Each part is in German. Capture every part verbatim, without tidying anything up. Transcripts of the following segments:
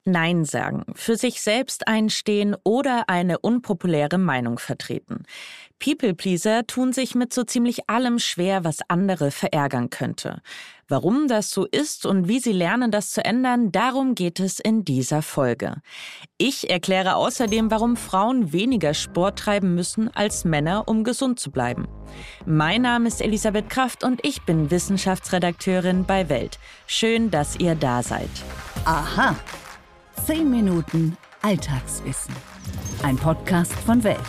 Nein sagen, für sich selbst einstehen oder eine unpopuläre Meinung vertreten. People-Pleaser tun sich mit so ziemlich allem schwer, was andere verärgern könnte. Warum das so ist und wie sie lernen, das zu ändern, darum geht es in dieser Folge. Ich erkläre außerdem, warum Frauen weniger Sport treiben müssen als Männer, um gesund zu bleiben. Mein Name ist Elisabeth Kraft und ich bin Wissenschaftsredakteurin bei Welt. Schön, dass ihr da seid. Aha. Zehn Minuten Alltagswissen. Ein Podcast von Welt.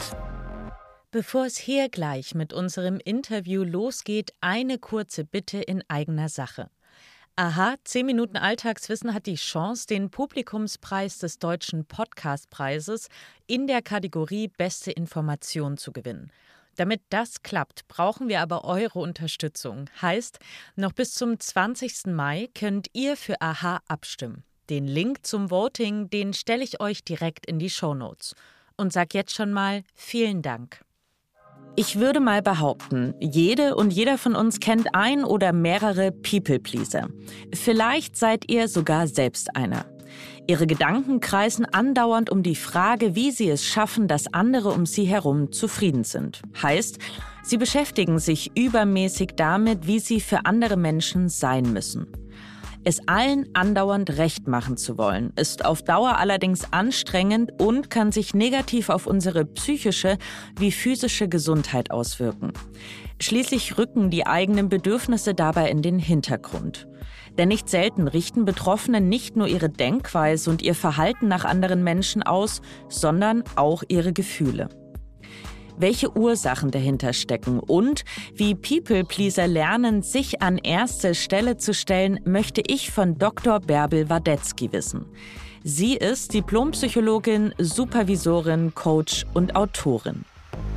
Bevor es hier gleich mit unserem Interview losgeht, eine kurze Bitte in eigener Sache. Aha, zehn Minuten Alltagswissen hat die Chance, den Publikumspreis des Deutschen Podcastpreises in der Kategorie Beste Information zu gewinnen. Damit das klappt, brauchen wir aber eure Unterstützung. Heißt, noch bis zum zwanzigsten Mai könnt ihr für Aha abstimmen. Den Link zum Voting, den stelle ich euch direkt in die Shownotes. Und sag jetzt schon mal vielen Dank. Ich würde mal behaupten, jede und jeder von uns kennt ein oder mehrere People-Pleaser. Vielleicht seid ihr sogar selbst einer. Ihre Gedanken kreisen andauernd um die Frage, wie sie es schaffen, dass andere um sie herum zufrieden sind. Heißt, sie beschäftigen sich übermäßig damit, wie sie für andere Menschen sein müssen. Es allen andauernd recht machen zu wollen, ist auf Dauer allerdings anstrengend und kann sich negativ auf unsere psychische wie physische Gesundheit auswirken. Schließlich rücken die eigenen Bedürfnisse dabei in den Hintergrund. Denn nicht selten richten Betroffene nicht nur ihre Denkweise und ihr Verhalten nach anderen Menschen aus, sondern auch ihre Gefühle. Welche Ursachen dahinter stecken und wie People-Pleaser lernen, sich an erste Stelle zu stellen, möchte ich von Doktor Bärbel Wadetzky wissen. Sie ist Diplompsychologin, Supervisorin, Coach und Autorin.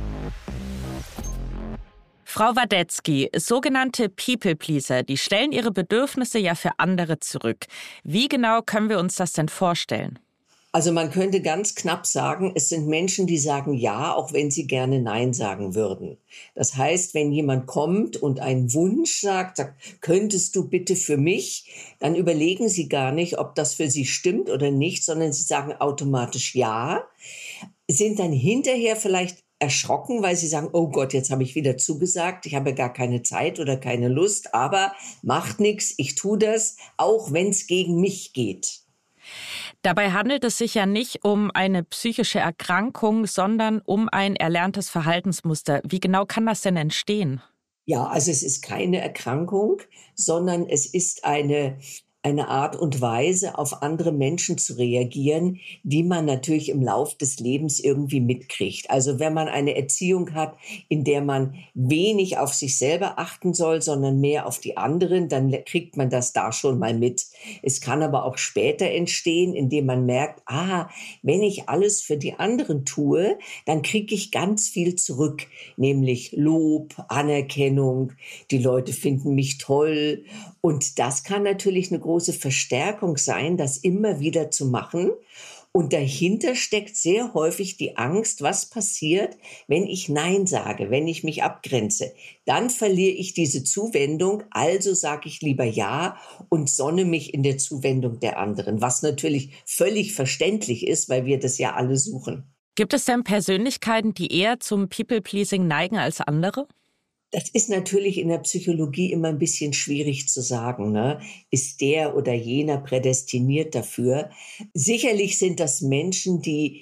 Frau Wadetzky, sogenannte People-Pleaser, die stellen ihre Bedürfnisse ja für andere zurück. Wie genau können wir uns das denn vorstellen? Also man könnte ganz knapp sagen, es sind Menschen, die sagen Ja, auch wenn sie gerne Nein sagen würden. Das heißt, wenn jemand kommt und einen Wunsch sagt, sagt, könntest du bitte für mich, dann überlegen sie gar nicht, ob das für sie stimmt oder nicht, sondern sie sagen automatisch Ja, sind dann hinterher vielleicht erschrocken, weil sie sagen, oh Gott, jetzt habe ich wieder zugesagt, ich habe gar keine Zeit oder keine Lust, aber macht nichts, ich tue das, auch wenn es gegen mich geht. Dabei handelt es sich ja nicht um eine psychische Erkrankung, sondern um ein erlerntes Verhaltensmuster. Wie genau kann das denn entstehen? Ja, also es ist keine Erkrankung, sondern es ist eine eine Art und Weise, auf andere Menschen zu reagieren, die man natürlich im Lauf des Lebens irgendwie mitkriegt. Also wenn man eine Erziehung hat, in der man wenig auf sich selber achten soll, sondern mehr auf die anderen, dann kriegt man das da schon mal mit. Es kann aber auch später entstehen, indem man merkt, ah, wenn ich alles für die anderen tue, dann kriege ich ganz viel zurück, nämlich Lob, Anerkennung, die Leute finden mich toll. Und das kann natürlich eine große Verstärkung sein, das immer wieder zu machen. Und dahinter steckt sehr häufig die Angst, was passiert, wenn ich Nein sage, wenn ich mich abgrenze. Dann verliere ich diese Zuwendung, also sage ich lieber Ja und sonne mich in der Zuwendung der anderen, was natürlich völlig verständlich ist, weil wir das ja alle suchen. Gibt es denn Persönlichkeiten, die eher zum People-Pleasing neigen als andere? Das ist natürlich in der Psychologie immer ein bisschen schwierig zu sagen, ne? Ist der oder jener prädestiniert dafür? Sicherlich sind das Menschen, die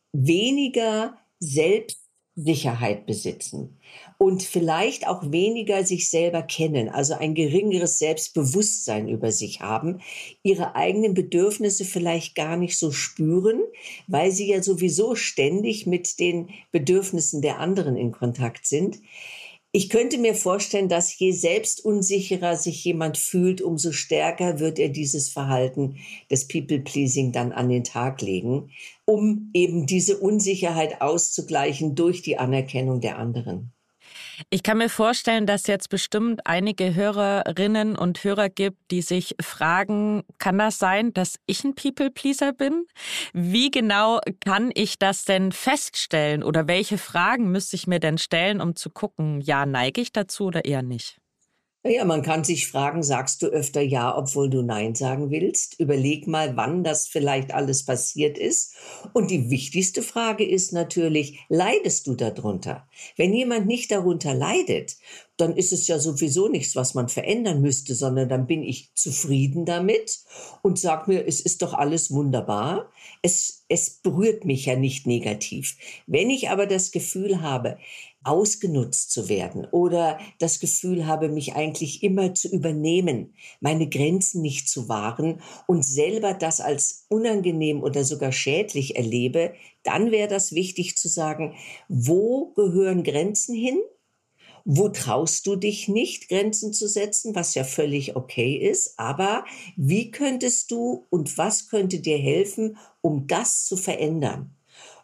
weniger Selbstsicherheit besitzen und vielleicht auch weniger sich selber kennen, also ein geringeres Selbstbewusstsein über sich haben, ihre eigenen Bedürfnisse vielleicht gar nicht so spüren, weil sie ja sowieso ständig mit den Bedürfnissen der anderen in Kontakt sind. Ich könnte mir vorstellen, dass je selbstunsicherer sich jemand fühlt, umso stärker wird er dieses Verhalten des People-Pleasing dann an den Tag legen, um eben diese Unsicherheit auszugleichen durch die Anerkennung der anderen. Ich kann mir vorstellen, dass jetzt bestimmt einige Hörerinnen und Hörer gibt, die sich fragen, kann das sein, dass ich ein People-Pleaser bin? Wie genau kann ich das denn feststellen oder welche Fragen müsste ich mir denn stellen, um zu gucken, ja, neige ich dazu oder eher nicht? Ja, man kann sich fragen, sagst du öfter Ja, obwohl du Nein sagen willst? Überleg mal, wann das vielleicht alles passiert ist. Und die wichtigste Frage ist natürlich, leidest du darunter? Wenn jemand nicht darunter leidet, dann ist es ja sowieso nichts, was man verändern müsste, sondern dann bin ich zufrieden damit und sage mir, es ist doch alles wunderbar. Es, es berührt mich ja nicht negativ. Wenn ich aber das Gefühl habe, ausgenutzt zu werden oder das Gefühl habe, mich eigentlich immer zu übernehmen, meine Grenzen nicht zu wahren und selber das als unangenehm oder sogar schädlich erlebe, dann wäre das wichtig zu sagen, wo gehören Grenzen hin? Wo traust du dich nicht, Grenzen zu setzen, was ja völlig okay ist, aber wie könntest du und was könnte dir helfen, um das zu verändern?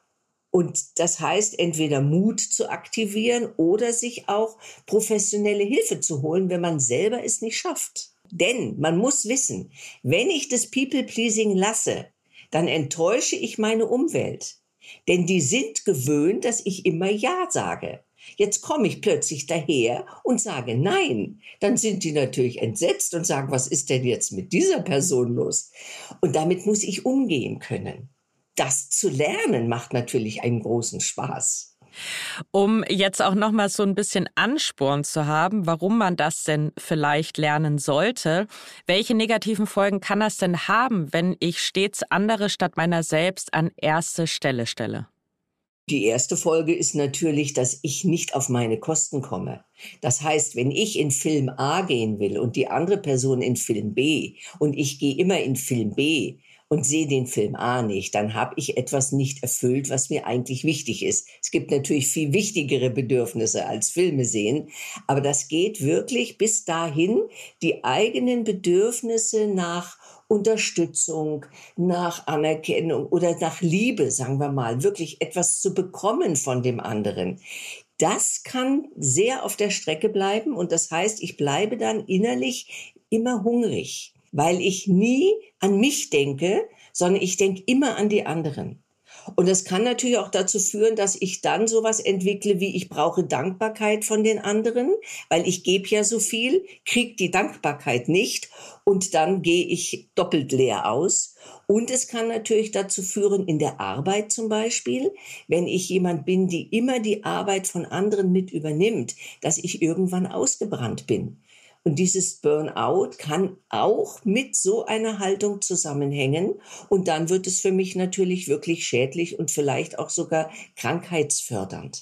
Und das heißt, entweder Mut zu aktivieren oder sich auch professionelle Hilfe zu holen, wenn man selber es nicht schafft. Denn man muss wissen, wenn ich das People-Pleasing lasse, dann enttäusche ich meine Umwelt. Denn die sind gewöhnt, dass ich immer Ja sage. Jetzt komme ich plötzlich daher und sage Nein. Dann sind die natürlich entsetzt und sagen, was ist denn jetzt mit dieser Person los? Und damit muss ich umgehen können. Das zu lernen macht natürlich einen großen Spaß. Um jetzt auch noch mal so ein bisschen Ansporn zu haben, warum man das denn vielleicht lernen sollte, welche negativen Folgen kann das denn haben, wenn ich stets andere statt meiner selbst an erste Stelle stelle? Die erste Folge ist natürlich, dass ich nicht auf meine Kosten komme. Das heißt, wenn ich in Film A gehen will und die andere Person in Film B und ich gehe immer in Film B, und sehe den Film A nicht, dann habe ich etwas nicht erfüllt, was mir eigentlich wichtig ist. Es gibt natürlich viel wichtigere Bedürfnisse als Filme sehen, aber das geht wirklich bis dahin, die eigenen Bedürfnisse nach Unterstützung, nach Anerkennung oder nach Liebe, sagen wir mal, wirklich etwas zu bekommen von dem anderen. Das kann sehr auf der Strecke bleiben und das heißt, ich bleibe dann innerlich immer hungrig, weil ich nie an mich denke, sondern ich denke immer an die anderen. Und das kann natürlich auch dazu führen, dass ich dann sowas entwickle, wie ich brauche Dankbarkeit von den anderen, weil ich gebe ja so viel, kriege die Dankbarkeit nicht und dann gehe ich doppelt leer aus. Und es kann natürlich dazu führen, in der Arbeit zum Beispiel, wenn ich jemand bin, die immer die Arbeit von anderen mit übernimmt, dass ich irgendwann ausgebrannt bin. Und dieses Burnout kann auch mit so einer Haltung zusammenhängen. Und dann wird es für mich natürlich wirklich schädlich und vielleicht auch sogar krankheitsfördernd.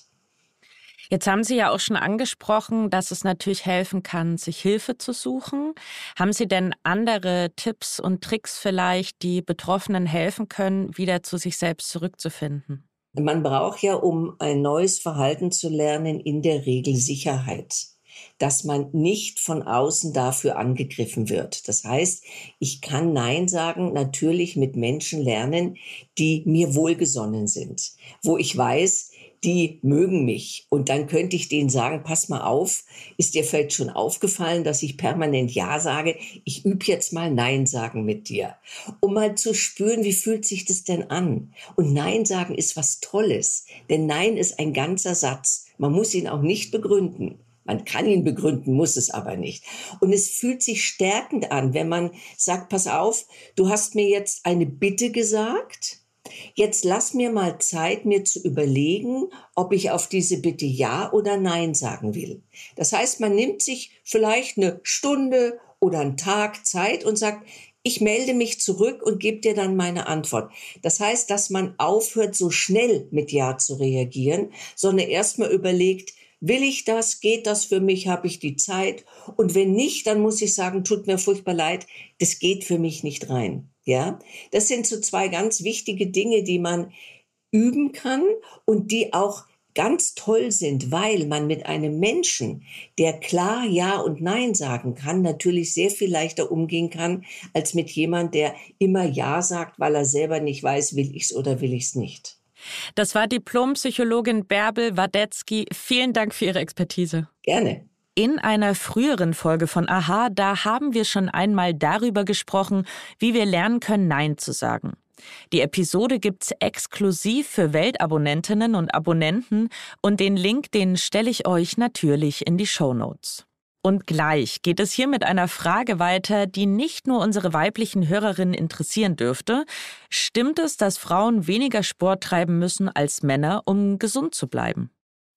Jetzt haben Sie ja auch schon angesprochen, dass es natürlich helfen kann, sich Hilfe zu suchen. Haben Sie denn andere Tipps und Tricks vielleicht, die Betroffenen helfen können, wieder zu sich selbst zurückzufinden? Man braucht ja, um ein neues Verhalten zu lernen, in der Regel Sicherheit. Dass man nicht von außen dafür angegriffen wird. Das heißt, ich kann Nein sagen, natürlich mit Menschen lernen, die mir wohlgesonnen sind, wo ich weiß, die mögen mich. Und dann könnte ich denen sagen, pass mal auf, ist dir vielleicht schon aufgefallen, dass ich permanent Ja sage? Ich übe jetzt mal Nein sagen mit dir, um mal zu spüren, wie fühlt sich das denn an? Und Nein sagen ist was Tolles, denn Nein ist ein ganzer Satz. Man muss ihn auch nicht begründen. Man kann ihn begründen, muss es aber nicht. Und es fühlt sich stärkend an, wenn man sagt, pass auf, du hast mir jetzt eine Bitte gesagt. Jetzt lass mir mal Zeit, mir zu überlegen, ob ich auf diese Bitte Ja oder Nein sagen will. Das heißt, man nimmt sich vielleicht eine Stunde oder einen Tag Zeit und sagt, ich melde mich zurück und gebe dir dann meine Antwort. Das heißt, dass man aufhört, so schnell mit Ja zu reagieren, sondern erstmal überlegt, will ich das? Geht das für mich? Habe ich die Zeit? Und wenn nicht, dann muss ich sagen, tut mir furchtbar leid, das geht für mich nicht rein. Ja, das sind so zwei ganz wichtige Dinge, die man üben kann und die auch ganz toll sind, weil man mit einem Menschen, der klar Ja und Nein sagen kann, natürlich sehr viel leichter umgehen kann, als mit jemand, der immer Ja sagt, weil er selber nicht weiß, will ich's oder will ich's nicht. Das war Diplompsychologin Bärbel Wadetzky. Vielen Dank für Ihre Expertise. Gerne. In einer früheren Folge von Aha, da haben wir schon einmal darüber gesprochen, wie wir lernen können, Nein zu sagen. Die Episode gibt's exklusiv für Weltabonnentinnen und Abonnenten und den Link, den stelle ich euch natürlich in die Shownotes. Und gleich geht es hier mit einer Frage weiter, die nicht nur unsere weiblichen Hörerinnen interessieren dürfte. Stimmt es, dass Frauen weniger Sport treiben müssen als Männer, um gesund zu bleiben?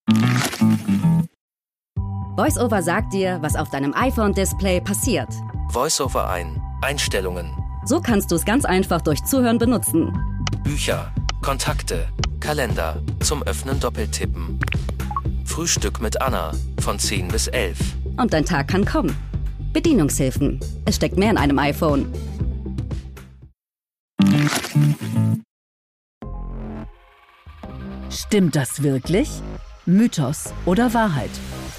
VoiceOver sagt dir, was auf deinem iPhone-Display passiert. VoiceOver ein. Einstellungen. So kannst du es ganz einfach durch Zuhören benutzen. Bücher, Kontakte, Kalender, zum Öffnen doppeltippen. Frühstück mit Anna von zehn bis elf. Und dein Tag kann kommen. Bedienungshilfen. Es steckt mehr in einem iPhone. Stimmt das wirklich? Mythos oder Wahrheit?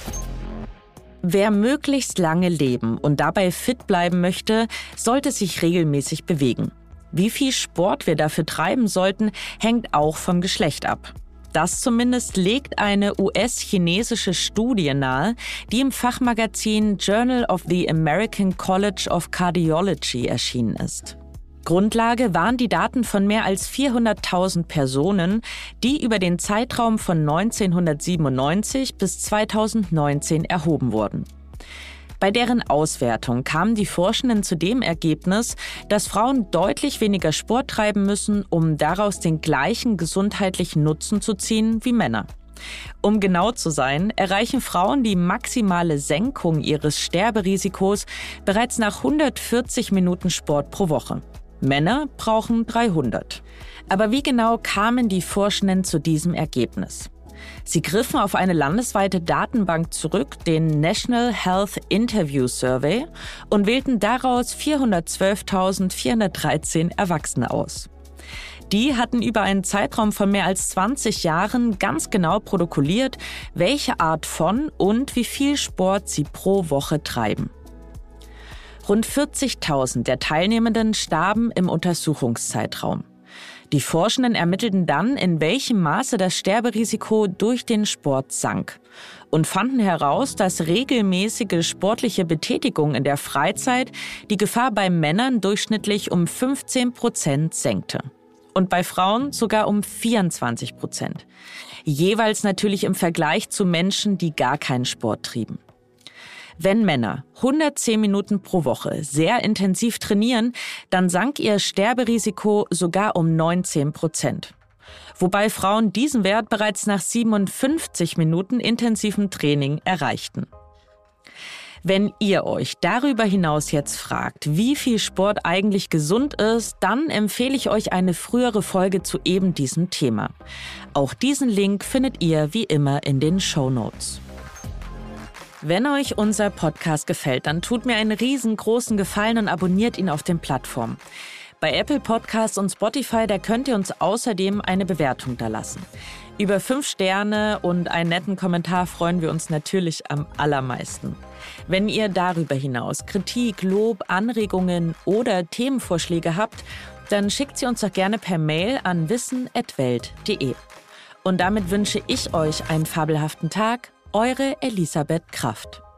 Wer möglichst lange leben und dabei fit bleiben möchte, sollte sich regelmäßig bewegen. Wie viel Sport wir dafür treiben sollten, hängt auch vom Geschlecht ab. Das zumindest legt eine U S-chinesische Studie nahe, die im Fachmagazin Journal of the American College of Cardiology erschienen ist. Grundlage waren die Daten von mehr als vierhunderttausend Personen, die über den Zeitraum von neunzehnhundertsiebenundneunzig bis zweitausendneunzehn erhoben wurden. Bei deren Auswertung kamen die Forschenden zu dem Ergebnis, dass Frauen deutlich weniger Sport treiben müssen, um daraus den gleichen gesundheitlichen Nutzen zu ziehen wie Männer. Um genau zu sein, erreichen Frauen die maximale Senkung ihres Sterberisikos bereits nach hundertvierzig Minuten Sport pro Woche. Männer brauchen dreihundert. Aber wie genau kamen die Forschenden zu diesem Ergebnis? Sie griffen auf eine landesweite Datenbank zurück, den National Health Interview Survey, und wählten daraus vierhundertzwölftausendvierhundertdreizehn Erwachsene aus. Die hatten über einen Zeitraum von mehr als zwanzig Jahren ganz genau protokolliert, welche Art von und wie viel Sport sie pro Woche treiben. Rund vierzigtausend der Teilnehmenden starben im Untersuchungszeitraum. Die Forschenden ermittelten dann, in welchem Maße das Sterberisiko durch den Sport sank und fanden heraus, dass regelmäßige sportliche Betätigung in der Freizeit die Gefahr bei Männern durchschnittlich um fünfzehn Prozent senkte und bei Frauen sogar um vierundzwanzig Prozent. Jeweils natürlich im Vergleich zu Menschen, die gar keinen Sport trieben. Wenn Männer hundertzehn Minuten pro Woche sehr intensiv trainieren, dann sank ihr Sterberisiko sogar um neunzehn Prozent. Wobei Frauen diesen Wert bereits nach siebenundfünfzig Minuten intensivem Training erreichten. Wenn ihr euch darüber hinaus jetzt fragt, wie viel Sport eigentlich gesund ist, dann empfehle ich euch eine frühere Folge zu eben diesem Thema. Auch diesen Link findet ihr wie immer in den Shownotes. Wenn euch unser Podcast gefällt, dann tut mir einen riesengroßen Gefallen und abonniert ihn auf den Plattformen. Bei Apple Podcasts und Spotify, da könnt ihr uns außerdem eine Bewertung dalassen. Über fünf Sterne und einen netten Kommentar freuen wir uns natürlich am allermeisten. Wenn ihr darüber hinaus Kritik, Lob, Anregungen oder Themenvorschläge habt, dann schickt sie uns doch gerne per Mail an wissen at welt punkt de. Und damit wünsche ich euch einen fabelhaften Tag. Eure Elisabeth Kraft.